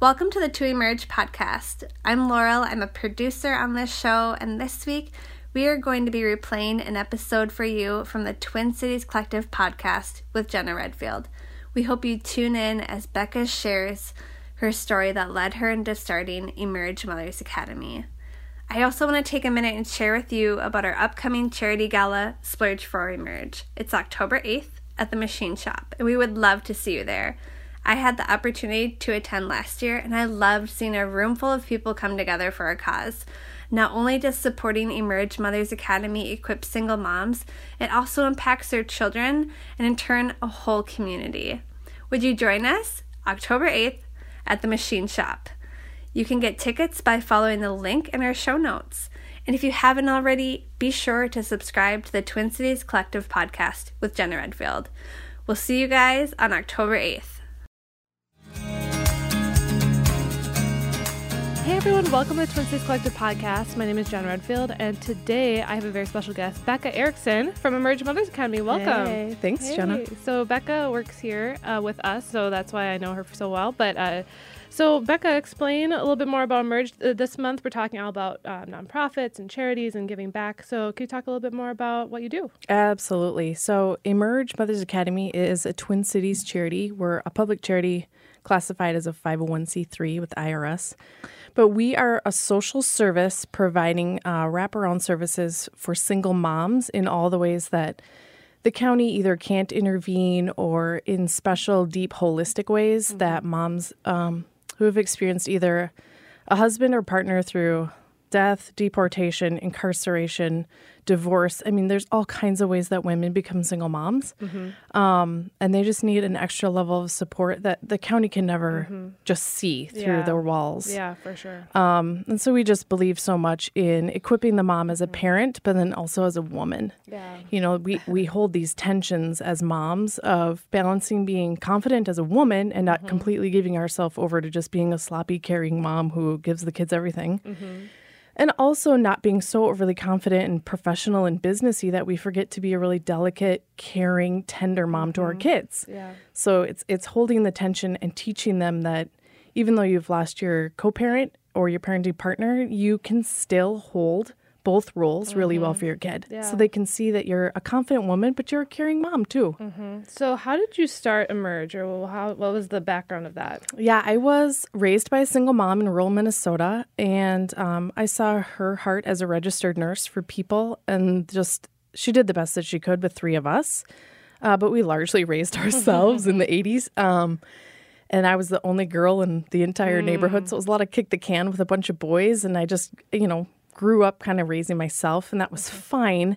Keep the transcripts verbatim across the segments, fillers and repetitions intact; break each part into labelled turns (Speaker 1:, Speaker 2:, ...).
Speaker 1: Welcome to the To Emerge podcast. I'm Laurel. I'm a producer on this show, and this week we are going to be replaying an episode for you from the Twin Cities Collective podcast with Jenna Redfield. We hope you tune in as Becca shares her story that led her into starting Emerge Mothers Academy. I also want to take a minute and share with you about our upcoming charity gala, Splurge for Emerge. It's October eighth at the Machine Shop, and we would love to see you there. I had the opportunity to attend last year, and I loved seeing a room full of people come together for a cause. Not only does supporting Emerge Mothers Academy equip single moms, it also impacts their children and in turn a whole community. Would you join us October eighth at the Machine Shop? You can get tickets by following the link in our show notes. And if you haven't already, be sure to subscribe to the Twin Cities Collective podcast with Jenna Redfield. We'll see you guys on October eighth.
Speaker 2: Hey everyone, welcome to the Twin Cities Collective podcast. My name is Jenna Redfield, and today I have a very special guest, Becca Erickson from Emerge Mothers Academy. Welcome.
Speaker 3: Hey, thanks,
Speaker 2: hey.
Speaker 3: Jenna.
Speaker 2: So Becca works here uh, with us, so that's why I know her so well. But uh, so Becca, explain a little bit more about Emerge. Uh, this month we're talking all about uh, nonprofits and charities and giving back. So can you talk a little bit more about what you do?
Speaker 3: Absolutely. So Emerge Mothers Academy is a Twin Cities charity. We're a public charity classified as a five oh one c three with the I R S. But we are a social service providing uh, wraparound services for single moms in all the ways that the county either can't intervene or in special, deep, holistic ways mm-hmm. that moms um, who have experienced either a husband or partner through death, deportation, incarceration, divorce. I mean, there's all kinds of ways that women become single moms. Mm-hmm. Um, and they just need an extra level of support that the county can never mm-hmm. just see through
Speaker 2: yeah.
Speaker 3: their walls.
Speaker 2: Yeah, for sure.
Speaker 3: Um, and so we just believe so much in equipping the mom as a parent, but then also as a woman.
Speaker 2: Yeah.
Speaker 3: You know, we, we hold these tensions as moms of balancing being confident as a woman and not mm-hmm. completely giving ourselves over to just being a sloppy, caring mom who gives the kids everything. Mm-hmm. And also not being so overly confident and professional and businessy that we forget to be a really delicate, caring, tender mom mm-hmm. to our kids.
Speaker 2: Yeah.
Speaker 3: So it's it's holding the tension and teaching them that even though you've lost your co-parent or your parenting partner, you can still hold both roles mm-hmm. really well for your kid.
Speaker 2: Yeah.
Speaker 3: So they can see that you're a confident woman, but you're a caring mom too.
Speaker 2: Mm-hmm. So how did you start Emerge, or how? What was the background of that?
Speaker 3: Yeah, I was raised by a single mom in rural Minnesota, and um, I saw her heart as a registered nurse for people, and just she did the best that she could with three of us, uh, but we largely raised ourselves in the eighties. Um, and I was the only girl in the entire mm. neighborhood, so it was a lot of kick the can with a bunch of boys, and I just, you know, grew up kind of raising myself, and that was fine.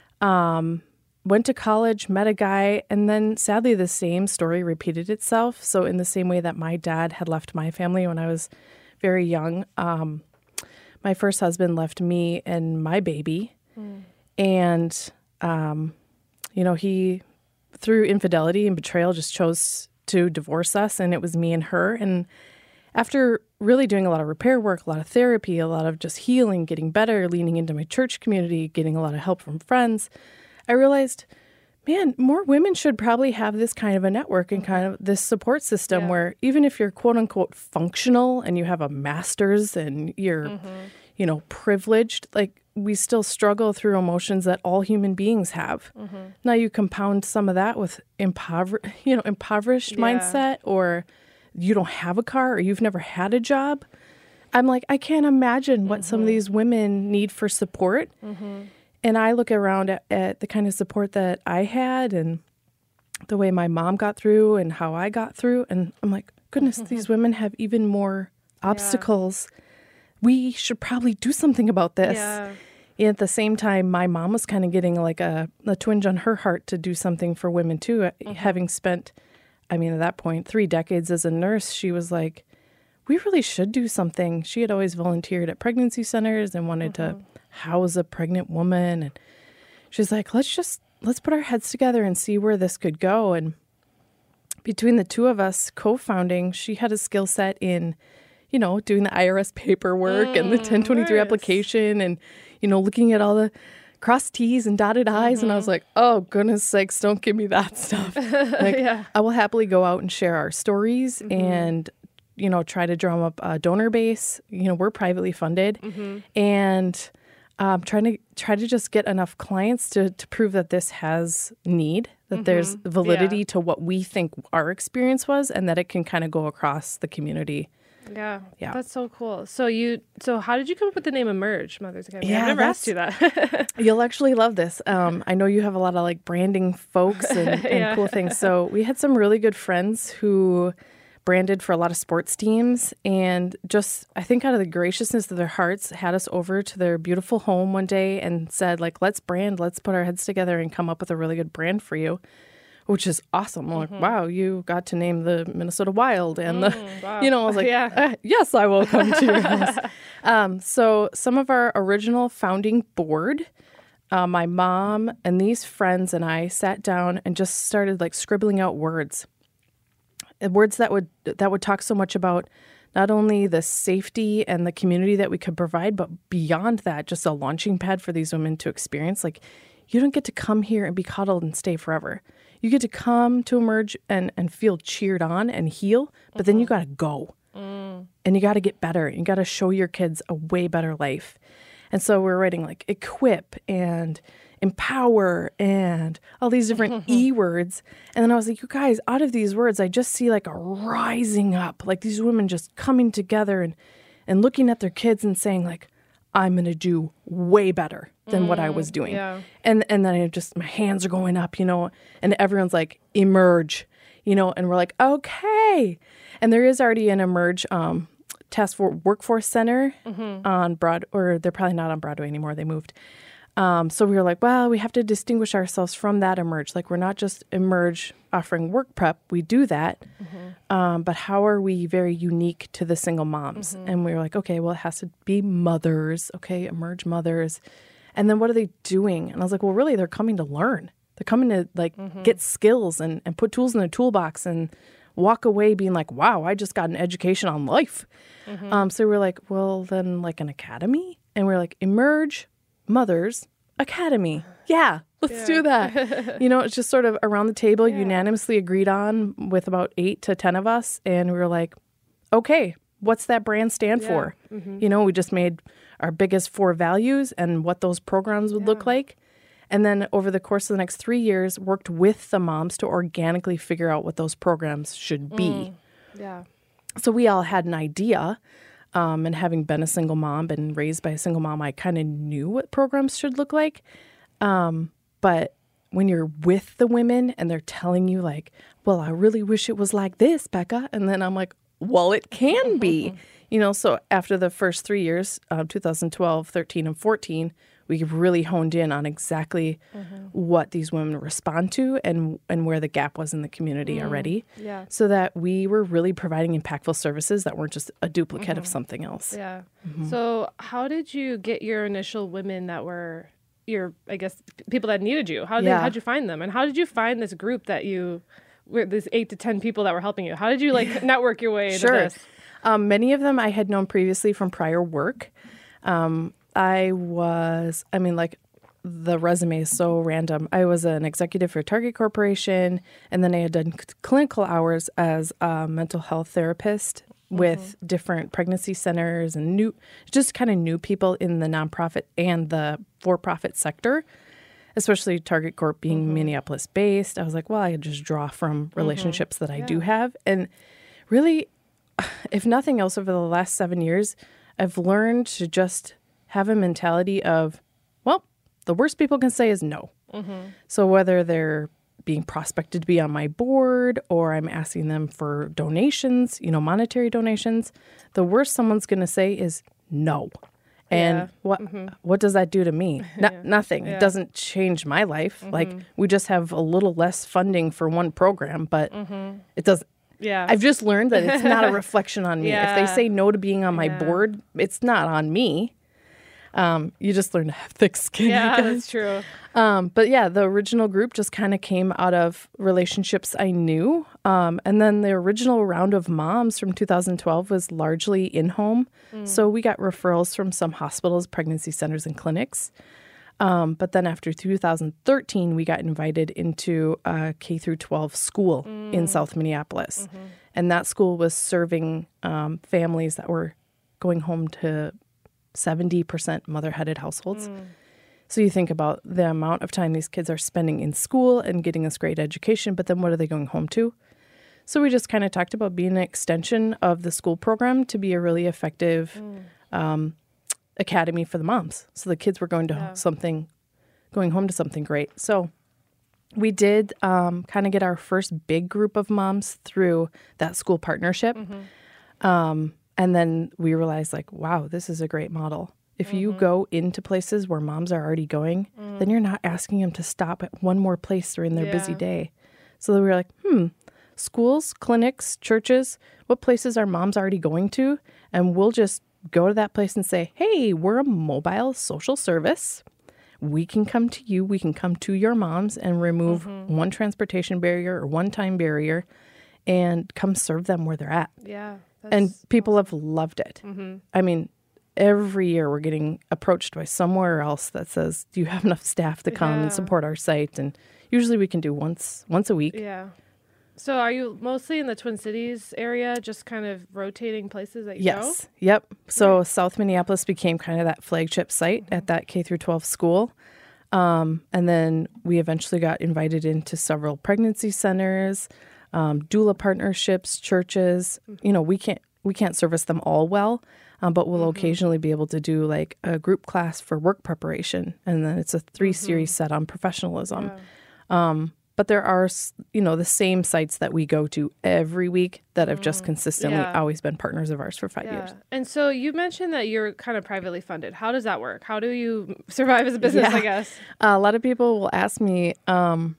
Speaker 3: Um, went to college, met a guy, and then sadly the same story repeated itself. So in the same way that my dad had left my family when I was very young, um, my first husband left me and my baby. Mm. And, um, you know, he, through infidelity and betrayal, just chose to divorce us, and it was me and her. And after really doing a lot of repair work, a lot of therapy, a lot of just healing, getting better, leaning into my church community, getting a lot of help from friends, I realized, man, more women should probably have this kind of a network and kind of this support system yeah. where even if you're quote unquote functional and you have a master's and you're, mm-hmm. you know, privileged, like we still struggle through emotions that all human beings have. Mm-hmm. Now you compound some of that with impover- you know, impoverished yeah. mindset, or you don't have a car, or you've never had a job. I'm like, I can't imagine what mm-hmm. some of these women need for support. Mm-hmm. And I look around at, at the kind of support that I had and the way my mom got through and how I got through. And I'm like, goodness, mm-hmm. these women have even more obstacles. Yeah. We should probably do something about this.
Speaker 2: Yeah.
Speaker 3: And at the same time, my mom was kind of getting like a, a twinge on her heart to do something for women too, mm-hmm. having spent I mean, at that point, three decades as a nurse, she was like, we really should do something. She had always volunteered at pregnancy centers and wanted mm-hmm. to house a pregnant woman. And she's like, let's just, let's put our heads together and see where this could go. And between the two of us co-founding, she had a skill set in, you know, doing the I R S paperwork mm, and the ten twenty-three nice. application and, you know, looking at all the crossed T's and dotted I's. Mm-hmm. And I was like, oh, goodness sakes, don't give me that stuff. Like,
Speaker 2: yeah.
Speaker 3: I will happily go out and share our stories mm-hmm. and, you know, try to drum up a donor base. You know, we're privately funded,
Speaker 2: Mm-hmm.
Speaker 3: and um, trying to try to just get enough clients to, to prove that this has need, that
Speaker 2: Mm-hmm.
Speaker 3: there's validity
Speaker 2: Yeah.
Speaker 3: to what we think our experience was, and that it can kind of go across the community.
Speaker 2: Yeah.
Speaker 3: Yeah.
Speaker 2: That's so cool. So you, so how did you come up with the name Emerge Mothers Academy?
Speaker 3: Yeah,
Speaker 2: I've never asked you that.
Speaker 3: You'll actually love this. Um, I know you have a lot of like branding folks and, and
Speaker 2: Yeah.
Speaker 3: cool things. So we had some really good friends who branded for a lot of sports teams, and just, I think out of the graciousness of their hearts, had us over to their beautiful home one day and said, like, let's brand, let's put our heads together and come up with a really good brand for you, which is awesome. I'm like, wow, you got to name the Minnesota Wild and the,
Speaker 2: wow.
Speaker 3: you know, I was like,
Speaker 2: Yeah.
Speaker 3: "Uh, yes, I will come to your house. Um, so some of our original founding board, uh, my mom and these friends and I sat down and just started like scribbling out words. Words that would that would talk so much about not only the safety and the community that we could provide, but beyond that, just a launching pad for these women to experience. Like, you don't get to come here and be coddled and stay forever. You get to come to Emerge and, and feel cheered on and heal, but then you got to go.
Speaker 2: Mm.
Speaker 3: And you got to get better. You got to show your kids a way better life. And so we're writing like equip and empower and all these different E words. And then I was like, you guys, out of these words, I just see like a rising up, like these women just coming together and, and looking at their kids and saying like, I'm going to do way better than mm, what I was doing.
Speaker 2: Yeah.
Speaker 3: And and then I just, my hands are going up, you know, and everyone's like, emerge, you know, and we're like, okay. And there is already an Emerge um, Task Force Workforce Center mm-hmm. on Broad, or they're probably not on Broadway anymore. They moved. Um, so we were like, well, we have to distinguish ourselves from that Emerge. Like, we're not just Emerge offering work prep. We do that. Mm-hmm. Um, but how are we very unique to the single moms? Mm-hmm. And we were like, okay, well, it has to be mothers. Okay, Emerge mothers. And then what are they doing? And I was like, well, really, they're coming to learn. They're coming to like mm-hmm. get skills and, and put tools in their toolbox and walk away being like, wow, I just got an education on life. Mm-hmm. Um, so we were like, well, then like an academy? And we we're like, Emerge Mothers Academy. Yeah, let's yeah. do that. You know, it's just sort of around the table, yeah. unanimously agreed on with about eight to ten of us. And we were like, okay, what's that brand stand yeah. for? Mm-hmm. You know, we just made our biggest four values and what those programs would yeah. look like. And then over the course of the next three years, worked with the moms to organically figure out what those programs should be.
Speaker 2: Mm. Yeah.
Speaker 3: So we all had an idea. Um, and having been a single mom and raised by a single mom, I kind of knew what programs should look like. Um, but when you're with the women and they're telling you like, well, I really wish it was like this, Becca. And then I'm like, well, it can be. You know, so after the first three years, uh, two thousand twelve, thirteen, and fourteen, we really honed in on exactly mm-hmm. what these women respond to and and where the gap was in the community mm. already.
Speaker 2: Yeah.
Speaker 3: So that we were really providing impactful services that weren't just a duplicate mm-hmm. of something else.
Speaker 2: Yeah.
Speaker 3: Mm-hmm.
Speaker 2: So how did you get your initial women that were your, I guess, p- people that needed you? How did
Speaker 3: yeah.
Speaker 2: they, how'd you find them? And how did you find this group that you, were these eight to ten people that were helping you? How did you like network your way into
Speaker 3: sure.
Speaker 2: this?
Speaker 3: Um, many of them I had known previously from prior work. Um, I was, I mean, like, the resume is so random. I was an executive for Target Corporation, and then I had done c- clinical hours as a mental health therapist mm-hmm. with different pregnancy centers and new, just kind of new people in the nonprofit and the for-profit sector, especially Target Corp being mm-hmm. Minneapolis-based. I was like, well, I could just draw from relationships mm-hmm. that I yeah. do have. And really, if nothing else, over the last seven years, I've learned to just have a mentality of, well, the worst people can say is no. Mm-hmm. So whether they're being prospected to be on my board or I'm asking them for donations, you know, monetary donations, the worst someone's going to say is no. And
Speaker 2: yeah.
Speaker 3: what
Speaker 2: mm-hmm.
Speaker 3: what does that do to me? No,
Speaker 2: yeah.
Speaker 3: Nothing.
Speaker 2: Yeah.
Speaker 3: It doesn't change my life.
Speaker 2: Mm-hmm.
Speaker 3: Like, we just have a little less funding for one program, but
Speaker 2: mm-hmm.
Speaker 3: it doesn't.
Speaker 2: Yeah.
Speaker 3: I've just learned that it's not a reflection on me.
Speaker 2: yeah.
Speaker 3: If they say no to being on my
Speaker 2: yeah.
Speaker 3: board, it's not on me. Um, you just learn to have thick skin.
Speaker 2: Yeah, that's true.
Speaker 3: Um, but yeah, the original group just kind of came out of relationships I knew. Um, and then the original round of moms from two thousand twelve was largely in-home. Mm. So we got referrals from some hospitals, pregnancy centers, and clinics. Um, but then after two thousand thirteen, we got invited into a K through twelve school mm. in South Minneapolis. Mm-hmm. And that school was serving um, families that were going home to seventy percent mother-headed households. Mm. So you think about the amount of time these kids are spending in school and getting this great education, but then what are they going home to? So we just kind of talked about being an extension of the school program to be a really effective mm. um, academy for the moms. So the kids were going to yeah. something, going home to something great. So we did um, kind of get our first big group of moms through that school partnership. Mm-hmm. Um, and then we realized like, wow, this is a great model. If mm-hmm. you go into places where moms are already going, mm. then you're not asking them to stop at one more place during their yeah. busy day. So we were like, hmm, schools, clinics, churches, what places are moms already going to? And we'll just go to that place and say, hey, we're a mobile social service. We can come to you. We can come to your moms and remove mm-hmm. one transportation barrier or one time barrier and come serve them where they're at.
Speaker 2: Yeah.
Speaker 3: And people awesome. have loved it. Mm-hmm. I mean, every year we're getting approached by somewhere else that says, do you have enough staff to come yeah. and support our site? And usually we can do once once a week.
Speaker 2: Yeah. So are you mostly in the Twin Cities area, just kind of rotating places that you
Speaker 3: yes.
Speaker 2: go?
Speaker 3: Yes. Yep. So right. South Minneapolis became kind of that flagship site mm-hmm. at that K through twelve school. Um, and then we eventually got invited into several pregnancy centers, um, doula partnerships, churches. Mm-hmm. You know, we can't we can't service them all well. Um, but we'll mm-hmm. occasionally be able to do like a group class for work preparation. And then it's a three mm-hmm. series set on professionalism. Yeah. Um, but there are, you know, the same sites that we go to every week that have just consistently yeah. always been partners of ours for five yeah. years.
Speaker 2: And so you mentioned that you're kind of privately funded. How does that work? How do you survive as a business, yeah. I guess? Uh,
Speaker 3: a lot of people will ask me, um,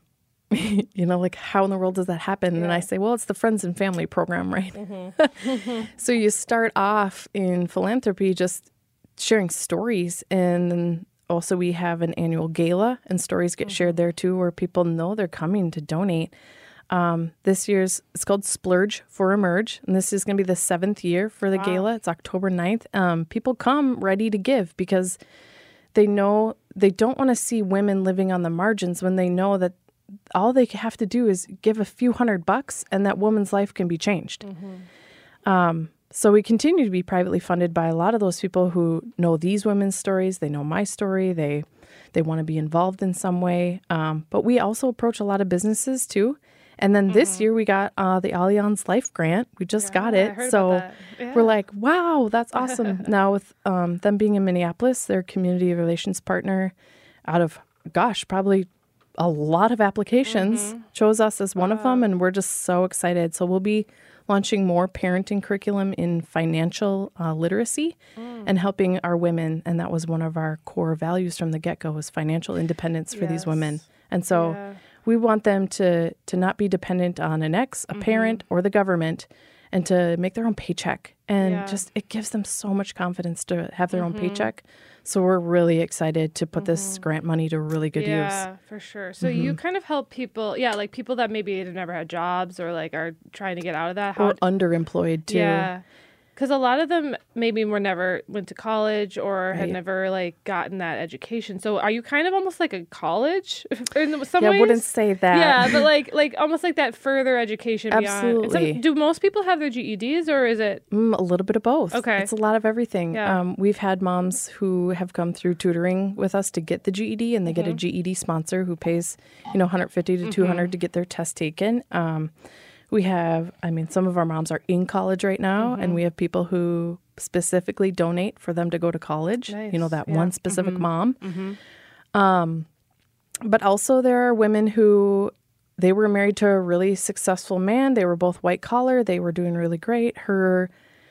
Speaker 3: you know, like, how in the world does that happen? Yeah. And I say, well, it's the Friends and Family program, right? Mm-hmm. So you start off in philanthropy just sharing stories. And then also we have an annual gala and stories get mm-hmm. shared there too, where people know they're coming to donate. Um, this year's, it's called Splurge for Emerge. And this is going to be the seventh year for the wow. gala. It's October ninth. Um, people come ready to give because they know they don't want to see women living on the margins when they know that all they have to do is give a few hundred bucks and that woman's life can be changed. Mm-hmm. Um, so we continue to be privately funded by a lot of those people who know these women's stories. They know my story. They they want to be involved in some way. Um, but we also approach a lot of businesses too. And then mm-hmm. this year we got uh, the Allianz Life Grant. We just
Speaker 2: yeah,
Speaker 3: got it.
Speaker 2: I heard
Speaker 3: so
Speaker 2: about that. Yeah.
Speaker 3: we're like, wow, that's awesome. Now with um, them being in Minneapolis, their community relations partner out of, gosh, probably a lot of applications mm-hmm. chose us as one wow. of them, and we're just so excited. So we'll be launching more parenting curriculum in financial uh, literacy mm. and helping our women. And that was one of our core values from the get-go, was financial independence for yes. these women. And so yeah. we want them to to not be dependent on an ex, a mm-hmm. parent, or the government, and to make their own paycheck. And yeah. just it gives them so much confidence to have their mm-hmm. own paycheck. So we're really excited to put mm-hmm. this grant money to really good
Speaker 2: yeah,
Speaker 3: use.
Speaker 2: Yeah, for sure. So
Speaker 3: mm-hmm.
Speaker 2: you kind of help people, yeah, like people that maybe have never had jobs or like are trying to get out of that.
Speaker 3: How or underemployed too.
Speaker 2: Yeah. Because a lot of them maybe were never went to college or right. had never like gotten that education. So are you kind of almost like a college in some
Speaker 3: yeah,
Speaker 2: ways?
Speaker 3: I wouldn't say that.
Speaker 2: Yeah, but like like almost like that further education
Speaker 3: Absolutely.
Speaker 2: beyond. Some, do most people have their G E Ds or is it?
Speaker 3: Mm, a little bit of both.
Speaker 2: Okay.
Speaker 3: It's a lot of everything.
Speaker 2: Yeah.
Speaker 3: Um, we've had moms who have come through tutoring with us to get the G E D, and they mm-hmm. get a G E D sponsor who pays, you know, one hundred fifty to mm-hmm. two hundred to get their test taken. Um, we have, I mean, some of our moms are in college right now, mm-hmm. and we have people who specifically donate for them to go to college.
Speaker 2: Nice.
Speaker 3: You know, that
Speaker 2: yeah.
Speaker 3: one specific
Speaker 2: mm-hmm.
Speaker 3: mom.
Speaker 2: Mm-hmm.
Speaker 3: Um, but also there are women who, they were married to a really successful man. They were both white collar. They were doing really great. Her,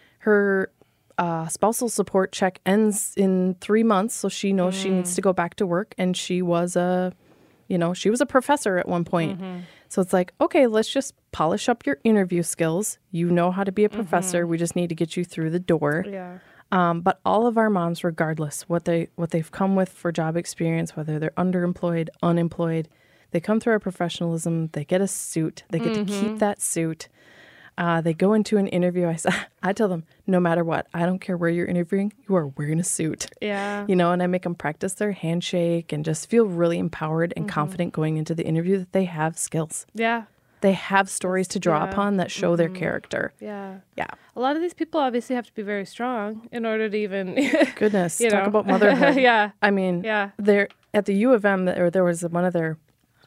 Speaker 3: her uh, spousal support check ends in three months. So she knows mm. she needs to go back to work. And she was a, you know, she was a professor at one point. Mm-hmm. So it's like, okay, let's just polish up your interview skills. You know how to be a professor. Mm-hmm. We just need to get you through the door.
Speaker 2: Yeah.
Speaker 3: Um, but all of our moms, regardless what they what they've come with for job experience, whether they're underemployed, unemployed, they come through our professionalism. They get a suit. They get mm-hmm. to keep that suit. Uh, they go into an interview. I I tell them, no matter what, I don't care where you're interviewing, you are wearing a suit.
Speaker 2: Yeah.
Speaker 3: You know, and I make them practice their handshake and just feel really empowered and mm-hmm. confident going into the interview that they have skills.
Speaker 2: Yeah.
Speaker 3: They have stories to draw
Speaker 2: yeah.
Speaker 3: upon that show mm-hmm. their character.
Speaker 2: Yeah.
Speaker 3: Yeah.
Speaker 2: A lot of these people obviously have to be very strong in order to even...
Speaker 3: Goodness,
Speaker 2: you
Speaker 3: talk
Speaker 2: know.
Speaker 3: about motherhood.
Speaker 2: yeah.
Speaker 3: I mean,
Speaker 2: yeah.
Speaker 3: they're at the U of M, or there was one of their,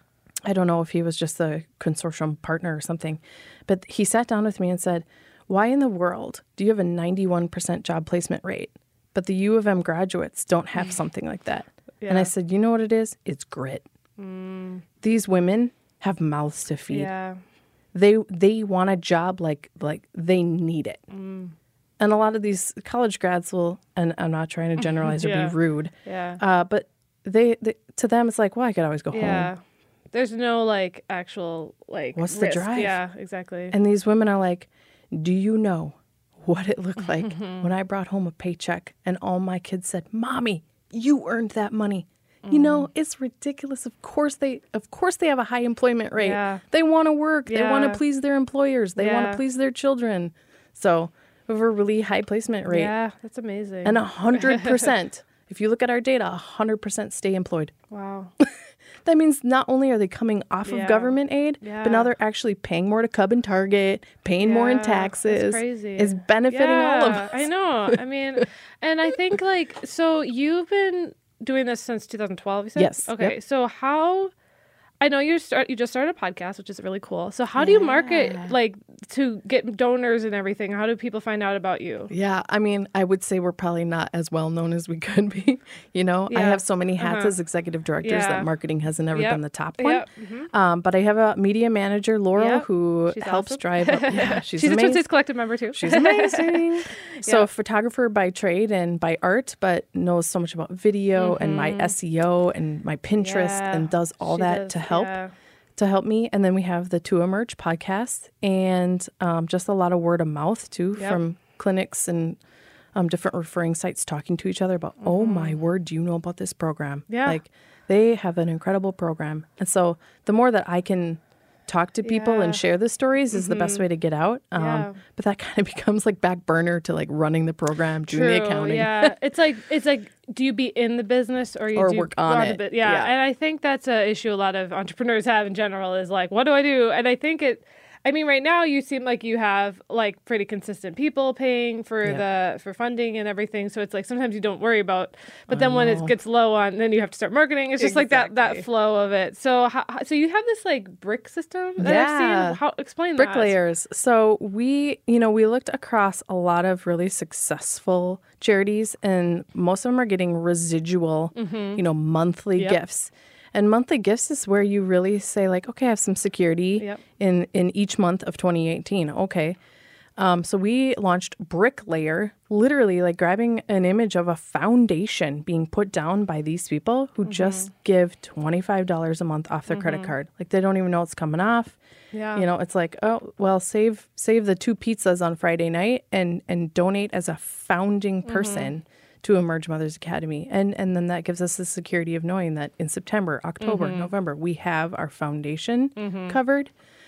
Speaker 3: I don't know if he was just a consortium partner or something, but he sat down with me and said, why in the world do you have a ninety-one percent job placement rate, but the U of M graduates don't have something like that? Yeah. And I said, you know what it is? It's grit. Mm. These women have mouths to feed.
Speaker 2: Yeah.
Speaker 3: They they want a job like like they need it. Mm. And a lot of these college grads will, and I'm not trying to generalize yeah. or be rude,
Speaker 2: yeah.
Speaker 3: uh, but they, they to them it's like, well, I could always go
Speaker 2: yeah.
Speaker 3: home.
Speaker 2: There's no like actual like
Speaker 3: what's
Speaker 2: risk.
Speaker 3: the drive?
Speaker 2: Yeah, exactly.
Speaker 3: And these women are like, do you know what it looked like when I brought home a paycheck and all my kids said, Mommy, you earned that money. You know, it's ridiculous. Of course they of course they have a high employment rate.
Speaker 2: Yeah.
Speaker 3: They want to work.
Speaker 2: Yeah.
Speaker 3: They want to please their employers. They
Speaker 2: yeah.
Speaker 3: want to please their children. So we have a really high placement rate.
Speaker 2: Yeah, that's amazing.
Speaker 3: And one hundred percent, if you look at our data, one hundred percent stay employed.
Speaker 2: Wow.
Speaker 3: That means not only are they coming off
Speaker 2: yeah.
Speaker 3: of government aid,
Speaker 2: yeah.
Speaker 3: but now they're actually paying more to Cub and Target, paying
Speaker 2: yeah.
Speaker 3: more in taxes.
Speaker 2: It's crazy.
Speaker 3: It's benefiting
Speaker 2: yeah,
Speaker 3: all of us.
Speaker 2: I know. I mean, and I think like, so you've been doing this since two thousand twelve, you said?
Speaker 3: Yes.
Speaker 2: Okay.
Speaker 3: Yep.
Speaker 2: So how, I know you start, you just started a podcast, which is really cool. So how do you market like to get donors and everything? How do people find out about you?
Speaker 3: Yeah. I mean, I would say we're probably not as well known as we could be. You know,
Speaker 2: yeah.
Speaker 3: I have so many hats
Speaker 2: uh-huh.
Speaker 3: as executive directors
Speaker 2: yeah.
Speaker 3: that marketing hasn't ever
Speaker 2: yep.
Speaker 3: been the top one.
Speaker 2: Yep. Mm-hmm.
Speaker 3: Um, but I have a media manager, Laurel,
Speaker 2: yep.
Speaker 3: who
Speaker 2: she's
Speaker 3: helps
Speaker 2: awesome.
Speaker 3: drive. Up, yeah, she's,
Speaker 2: she's
Speaker 3: amazing.
Speaker 2: a Twin Cities Collective member too.
Speaker 3: She's amazing. So
Speaker 2: yeah.
Speaker 3: photographer by trade and by art, but knows so much about video
Speaker 2: mm-hmm.
Speaker 3: and my S E O and my Pinterest
Speaker 2: yeah.
Speaker 3: and does all
Speaker 2: she
Speaker 3: that
Speaker 2: does,
Speaker 3: to help.
Speaker 2: Yeah.
Speaker 3: to help me. And then we have the To Emerge podcast and um, just a lot of word of mouth too
Speaker 2: yep.
Speaker 3: from clinics and um, different referring sites talking to each other about, mm-hmm. oh my word, do you know about this program?
Speaker 2: Yeah.
Speaker 3: Like they have an incredible program. And so the more that I can talk to people
Speaker 2: yeah.
Speaker 3: and share the stories is mm-hmm. the best way to get out. Um,
Speaker 2: yeah.
Speaker 3: But that kind of becomes like back burner to like running the program, doing
Speaker 2: True,
Speaker 3: the accounting.
Speaker 2: Yeah. It's like, it's like, do you be in the business or you
Speaker 3: or
Speaker 2: do
Speaker 3: work on it?
Speaker 2: The bu- yeah.
Speaker 3: yeah.
Speaker 2: And I think that's an issue a lot of entrepreneurs have in general is like, what do I do? And I think it, I mean, right now you seem like you have like pretty consistent people paying for
Speaker 3: yeah.
Speaker 2: the for funding and everything. So it's like sometimes you don't worry about, but then when it gets low on, then you have to start marketing. It's just
Speaker 3: exactly.
Speaker 2: like that that flow of it. So how, so you have this like brick system that
Speaker 3: yeah.
Speaker 2: I've seen. How explain
Speaker 3: brick
Speaker 2: that?
Speaker 3: layers. So we, you know, we looked across a lot of really successful charities, and most of them are getting residual, mm-hmm. you know, monthly
Speaker 2: yep.
Speaker 3: gifts. And monthly gifts is where you really say like, okay, I have some security
Speaker 2: yep.
Speaker 3: in, in each month of twenty eighteen. Okay. Um, so we launched Brick Layer, literally like grabbing an image of a foundation being put down by these people who mm-hmm. just give twenty-five dollars a month off their mm-hmm. credit card. Like they don't even know it's coming off.
Speaker 2: Yeah.
Speaker 3: You know, it's like, oh, well, save save the two pizzas on Friday night and and donate as a founding person. Mm-hmm. to Emerge Mothers Academy. And and then that gives us the security of knowing that in September, October, mm-hmm. November, we have our foundation mm-hmm. covered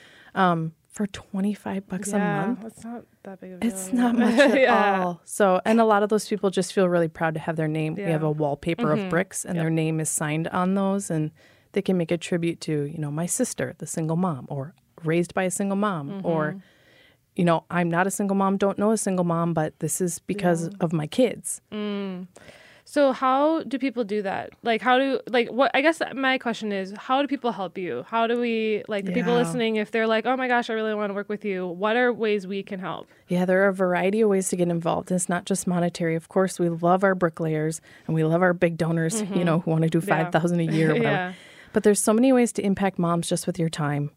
Speaker 3: um, for twenty-five bucks
Speaker 2: yeah,
Speaker 3: a month.
Speaker 2: It's not that big of a deal.
Speaker 3: It's not much at
Speaker 2: yeah.
Speaker 3: all. So, and a lot of those people just feel really proud to have their name.
Speaker 2: Yeah.
Speaker 3: We have a wallpaper mm-hmm. of bricks and yep. their name is signed on those, and they can make a tribute to, you know, my sister, the single mom, or raised by a single mom, mm-hmm. or you know, I'm not a single mom, don't know a single mom, but this is because yeah. of my kids.
Speaker 2: Mm. So how do people do that? Like, how do, like, what, I guess my question is, how do people help you? How do we, like, the yeah. people listening, if they're like, oh my gosh, I really want to work with you, what are ways we can help?
Speaker 3: Yeah, there are a variety of ways to get involved. It's not just monetary. Of course, we love our bricklayers and we love our big donors, mm-hmm. you know, who want to do five thousand dollars yeah. a year or whatever. yeah. But there's so many ways to impact moms just with your time.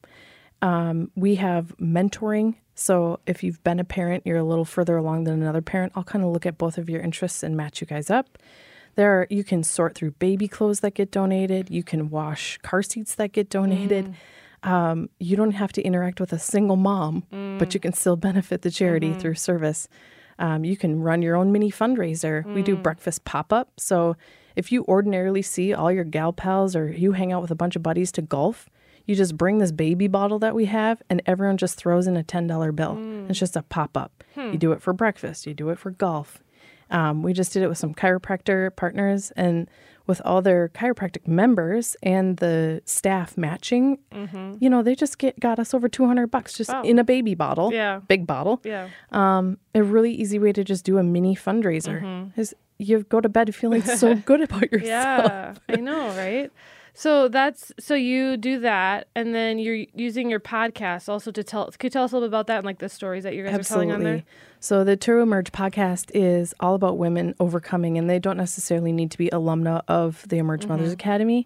Speaker 3: Um, we have mentoring. So if you've been a parent, you're a little further along than another parent, I'll kind of look at both of your interests and match you guys up. There, are, you can sort through baby clothes that get donated. You can wash car seats that get donated. Mm. Um, you don't have to interact with a single mom, mm. but you can still benefit the charity mm-hmm. through service. Um, you can run your own mini fundraiser. Mm. We do breakfast pop-up. So if you ordinarily see all your gal pals or you hang out with a bunch of buddies to golf, you just bring this baby bottle that we have, and everyone just throws in a ten dollar bill. Mm. It's just a pop-up. Hmm. You do it for breakfast. You do it for golf. Um, we just did it with some chiropractor partners, and with all their chiropractic members and the staff matching, mm-hmm. you know, they just get got us over two hundred bucks just wow. in a baby bottle,
Speaker 2: yeah.
Speaker 3: big bottle.
Speaker 2: Yeah.
Speaker 3: Um, a really easy way to just do a mini fundraiser mm-hmm. is you go to bed feeling so good about yourself.
Speaker 2: Yeah, I know, right? So that's so you do that, and then you're using your podcast also to tell. Could you tell us a little bit about that and like the stories that you guys
Speaker 3: Absolutely.
Speaker 2: are telling on there?
Speaker 3: So the To Emerge podcast is all about women overcoming, and they don't necessarily need to be alumna of the Emerge mm-hmm. Mothers Academy.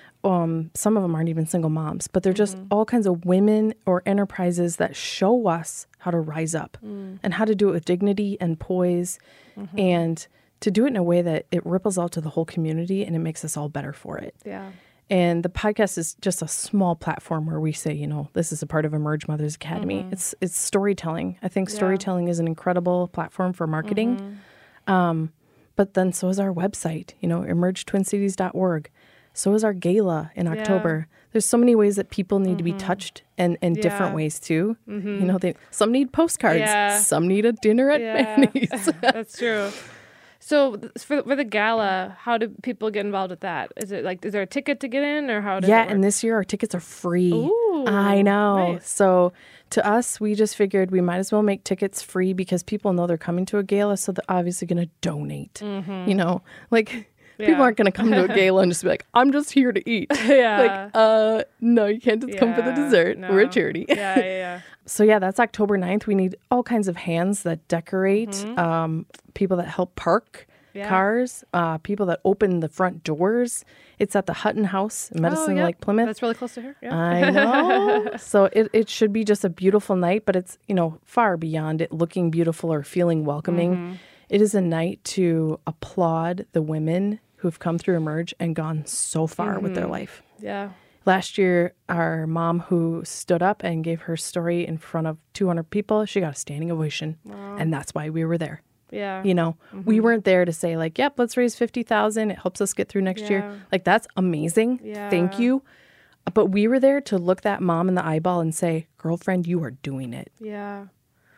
Speaker 3: Um, some of them aren't even single moms, but they're just mm-hmm. all kinds of women or enterprises that show us how to rise up mm. and how to do it with dignity and poise, mm-hmm. and to do it in a way that it ripples out to the whole community and it makes us all better for it.
Speaker 2: Yeah.
Speaker 3: And the podcast is just a small platform where we say, you know, this is a part of Emerge Mothers Academy. Mm-hmm. It's it's storytelling. I think storytelling yeah. is an incredible platform for marketing. Mm-hmm. Um, but then so is our website, you know, emerge twin cities dot org. So is our gala in October. Yeah. There's so many ways that people need mm-hmm. to be touched, and, and yeah. different ways too. Mm-hmm. You know, they some need postcards. Yeah. Some need a dinner at
Speaker 2: yeah.
Speaker 3: Manny's.
Speaker 2: That's true. So for, for the gala, how do people get involved with that? Is it like, is there a ticket to get in, or how does
Speaker 3: Yeah,
Speaker 2: it work?
Speaker 3: And this year our tickets are free.
Speaker 2: Ooh,
Speaker 3: I know.
Speaker 2: Nice.
Speaker 3: So to us, we just figured we might as well make tickets free because people know they're coming to a gala, so they're obviously going to donate. Mm-hmm. You know, like yeah. people aren't going to come to a gala and just be like, I'm just here to eat.
Speaker 2: Yeah.
Speaker 3: Like, uh, no, you can't just yeah, come for the dessert.
Speaker 2: No.
Speaker 3: We're a charity.
Speaker 2: Yeah, yeah, yeah.
Speaker 3: So yeah, that's October ninth. We need all kinds of hands that decorate,
Speaker 2: mm-hmm.
Speaker 3: um, people that help park.
Speaker 2: Yeah.
Speaker 3: Cars, uh, people that open the front doors. It's at the Hutton House in Medicine
Speaker 2: oh, yeah.
Speaker 3: Lake, Plymouth.
Speaker 2: That's really close to here. Yeah.
Speaker 3: I know. So it, it should be just a beautiful night, but it's, you know, far beyond it looking beautiful or feeling welcoming. Mm-hmm. It is a night to applaud the women who've come through Emerge and gone so far mm-hmm. with their life.
Speaker 2: Yeah.
Speaker 3: Last year, our mom who stood up and gave her story in front of two hundred people, she got a standing ovation. Wow. And that's why we were there.
Speaker 2: Yeah.
Speaker 3: You know, mm-hmm. we weren't there to say like, yep, let's raise fifty thousand. It helps us get through next yeah. year. Like, that's amazing.
Speaker 2: Yeah.
Speaker 3: Thank you. But we were there to look that mom in the eyeball and say, girlfriend, you are doing it.
Speaker 2: Yeah.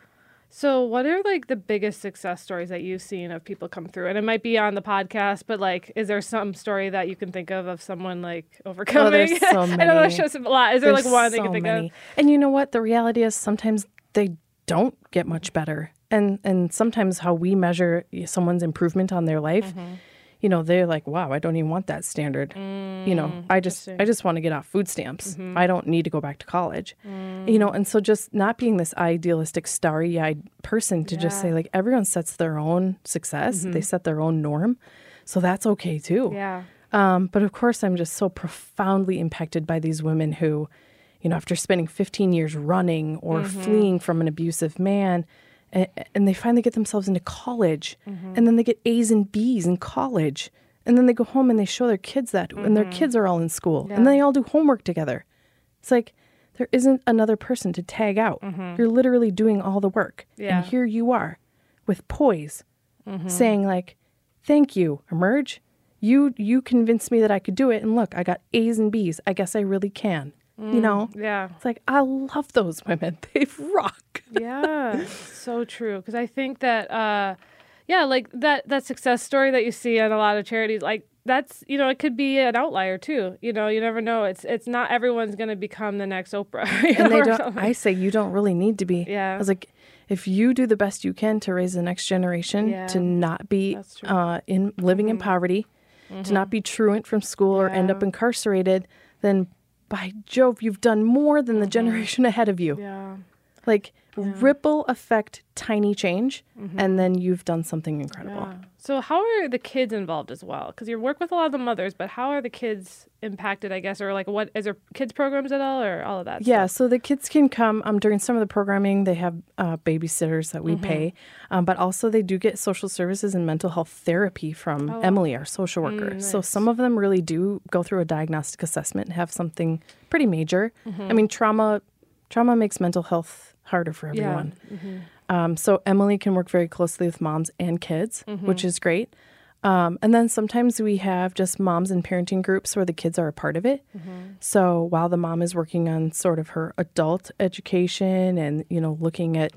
Speaker 2: So what are like the biggest success stories that you've seen of people come through? And it might be on the podcast, but like, is there some story that you can think of of someone like overcoming?
Speaker 3: Oh, there's so many.
Speaker 2: I know that's just a lot. Is there
Speaker 3: there's
Speaker 2: like one
Speaker 3: so
Speaker 2: that you can think
Speaker 3: many.
Speaker 2: of?
Speaker 3: And you know what? The reality is sometimes they don't get much better. And and sometimes how we measure someone's improvement on their life, mm-hmm. you know, they're like, wow, I don't even want that standard. Mm, you know, I just I just want to get off food stamps. Mm-hmm. I don't need to go back to college. Mm. You know, and so just not being this idealistic, starry-eyed person to yeah. just say like everyone sets their own success. Mm-hmm. They set their own norm. So that's okay too.
Speaker 2: Yeah.
Speaker 3: Um, but of course, I'm just so profoundly impacted by these women who, you know, after spending fifteen years running or mm-hmm. fleeing from an abusive man, and, and they finally get themselves into college, mm-hmm. and then they get A's and B's in college, and then they go home and they show their kids that, mm-hmm. and their kids are all in school, yeah. and then they all do homework together. It's like there isn't another person to tag out. Mm-hmm. You're literally doing all the work,
Speaker 2: yeah.
Speaker 3: and here you are with poise, mm-hmm. saying like, "Thank you, Emerge. You you convinced me that I could do it, and look, I got A's and B's. I guess I really can." Mm, you know?
Speaker 2: Yeah.
Speaker 3: It's like, I love those women. They rock.
Speaker 2: Yeah. So true. Because I think that, uh, yeah, like that, that success story that you see at a lot of charities, like that's, you know, it could be an outlier too. You know, you never know. It's it's not everyone's going to become the next Oprah. You
Speaker 3: and
Speaker 2: know,
Speaker 3: they don't, I say you don't really need to be.
Speaker 2: Yeah.
Speaker 3: I was like, if you do the best you can to raise the next generation,
Speaker 2: yeah.
Speaker 3: to not be uh, in living mm-hmm. in poverty, mm-hmm. to not be truant from school yeah. or end up incarcerated, then by Jove, you've done more than the mm-hmm. generation ahead of you.
Speaker 2: Yeah.
Speaker 3: Like
Speaker 2: yeah.
Speaker 3: ripple effect, tiny change, mm-hmm. and then you've done something incredible.
Speaker 2: Yeah. So how are the kids involved as well? Because you work with a lot of the mothers, but how are the kids impacted, I guess, or like what, is there kids programs at all or all of that
Speaker 3: Yeah,
Speaker 2: stuff?
Speaker 3: so the kids can come um, during some of the programming. They have uh, babysitters that we mm-hmm. pay, um, but also they do get social services and mental health therapy from
Speaker 2: oh.
Speaker 3: Emily, our social worker. Mm, nice. So some of them really do go through a diagnostic assessment and have something pretty major. Mm-hmm. I mean, trauma trauma makes mental health harder for everyone.
Speaker 2: Yeah. Mm-hmm.
Speaker 3: Um, so Emily can work very closely with moms and kids,
Speaker 2: mm-hmm.
Speaker 3: which is great. Um, and then sometimes we have just moms and parenting groups where the kids are a part of it. Mm-hmm. So while the mom is working on sort of her adult education and, you know, looking at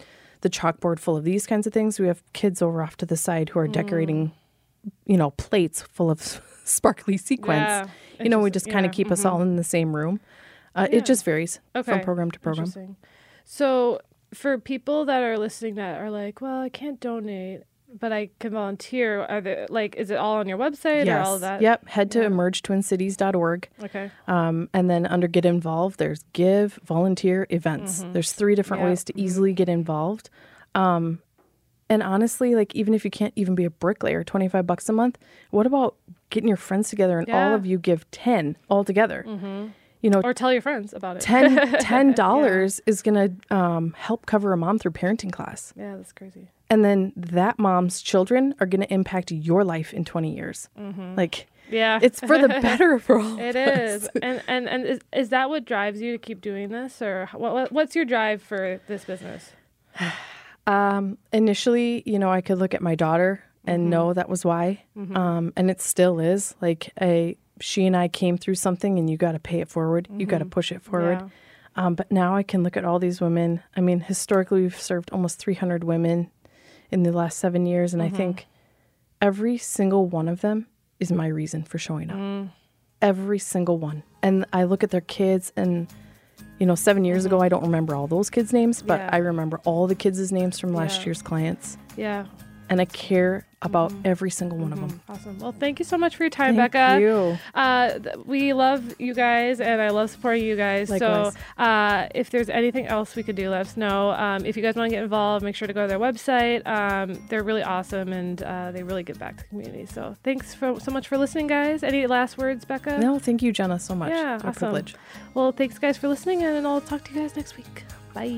Speaker 3: the chalkboard full of these kinds of things. We have kids over off to the side who are mm. decorating, you know, plates full of sparkly sequins.
Speaker 2: Yeah.
Speaker 3: You know, we just kind
Speaker 2: yeah.
Speaker 3: of keep
Speaker 2: mm-hmm.
Speaker 3: us all in the same room. Uh,
Speaker 2: yeah.
Speaker 3: It just varies
Speaker 2: okay.
Speaker 3: from program to program.
Speaker 2: So for people that are listening that are like, well, I can't donate, but I can volunteer. Are there, like, is it all on your website
Speaker 3: yes.
Speaker 2: or all of that?
Speaker 3: Yep. Head to
Speaker 2: yeah.
Speaker 3: emerge twin cities dot org.
Speaker 2: Okay.
Speaker 3: Um, and then under Get Involved, there's Give, Volunteer, Events.
Speaker 2: Mm-hmm.
Speaker 3: There's three different
Speaker 2: yeah.
Speaker 3: ways to easily mm-hmm. get involved. Um, and honestly, like, even if you can't even be a bricklayer, twenty-five bucks a month, what about getting your friends together and
Speaker 2: yeah.
Speaker 3: all of you give ten all together?
Speaker 2: Mm-hmm.
Speaker 3: You know,
Speaker 2: or tell your friends about it.
Speaker 3: ten dollars yeah. is going to um, help cover a mom through parenting class.
Speaker 2: Yeah, that's crazy.
Speaker 3: And then that mom's children are going to impact your life in twenty years.
Speaker 2: Mm-hmm.
Speaker 3: Like,
Speaker 2: yeah,
Speaker 3: it's for the better for all
Speaker 2: It
Speaker 3: of
Speaker 2: is.
Speaker 3: us.
Speaker 2: And and, and is, is that what drives you to keep doing this? Or what, what's your drive for this business?
Speaker 3: um, initially, you know, I could look at my daughter and mm-hmm. know that was why. Mm-hmm. Um, and it still is. Like, a... she and I came through something and you got to pay it forward. Mm-hmm. You got to push it forward. Yeah. Um, but now I can look at all these women. I mean, historically, we've served almost three hundred women in the last seven years. And mm-hmm. I think every single one of them is my reason for showing up. Mm. Every single one. And I look at their kids and, you know, seven years mm-hmm. ago, I don't remember all those kids' names, but yeah. I remember all the kids' names from last yeah. year's clients.
Speaker 2: Yeah.
Speaker 3: And I care about mm-hmm. every single one
Speaker 2: mm-hmm.
Speaker 3: of them.
Speaker 2: Awesome. Well, thank you so much for your time,
Speaker 3: thank
Speaker 2: Becca.
Speaker 3: You.
Speaker 2: Uh, th- we love you guys, and I love supporting you guys.
Speaker 3: Likewise.
Speaker 2: So uh, if there's anything else we could do, let us know. Um, if you guys want to get involved, make sure to go to their website. Um, they're really awesome, and uh, they really give back to the community. So thanks for, so much for listening, guys. Any last words, Becca?
Speaker 3: No, thank you, Jenna, so much.
Speaker 2: Yeah,
Speaker 3: it's a
Speaker 2: awesome.
Speaker 3: privilege.
Speaker 2: Well, thanks, guys, for listening, and I'll talk to you guys next week. Bye.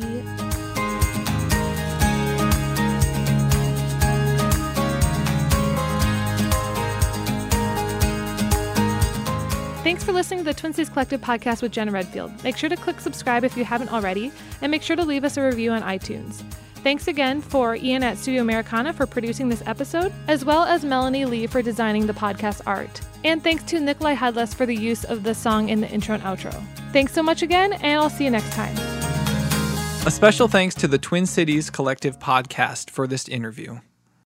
Speaker 2: Thanks for listening to the Twin Cities Collective podcast with Jenna Redfield. Make sure to click subscribe if you haven't already, and make sure to leave us a review on iTunes. Thanks again for Ian at Studio Americana for producing this episode, as well as Melanie Lee for designing the podcast art. And thanks to Nikolai Hedless for the use of the song in the intro and outro. Thanks so much again, and I'll see you next time.
Speaker 4: A special thanks to the Twin Cities Collective podcast for this interview.